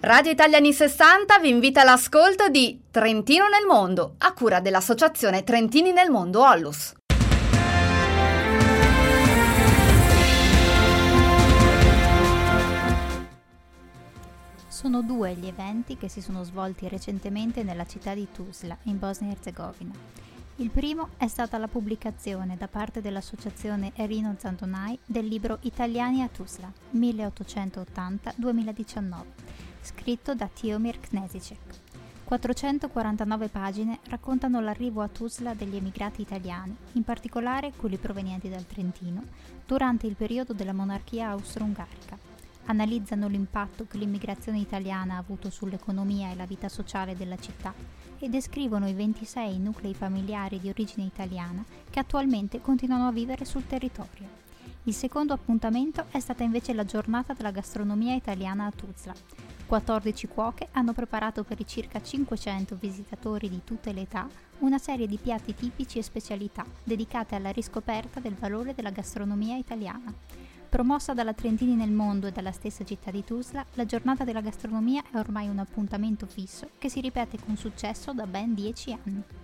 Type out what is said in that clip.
Radio Italia Anni 60 vi invita all'ascolto di Trentino nel Mondo, a cura dell'Associazione Trentini nel Mondo Ollus. Sono due gli eventi che si sono svolti recentemente nella città di Tuzla, in Bosnia-Herzegovina. Il primo è stata la pubblicazione da parte dell'associazione Erino Zandonai del libro Italiani a Tuzla, 1880-2019, scritto da Tihomir Knezicek. 449 pagine raccontano l'arrivo a Tuzla degli emigrati italiani, in particolare quelli provenienti dal Trentino, durante il periodo della monarchia austro-ungarica. Analizzano l'impatto che l'immigrazione italiana ha avuto sull'economia e la vita sociale della città e descrivono i 26 nuclei familiari di origine italiana che attualmente continuano a vivere sul territorio. Il secondo appuntamento è stata invece la giornata della gastronomia italiana a Tuzla. 14 cuoche hanno preparato per i circa 500 visitatori di tutte le età una serie di piatti tipici e specialità dedicate alla riscoperta del valore della gastronomia italiana. Promossa dalla Trentini nel Mondo e dalla stessa città di Tuzla, la giornata della gastronomia è ormai un appuntamento fisso che si ripete con successo da ben 10 anni.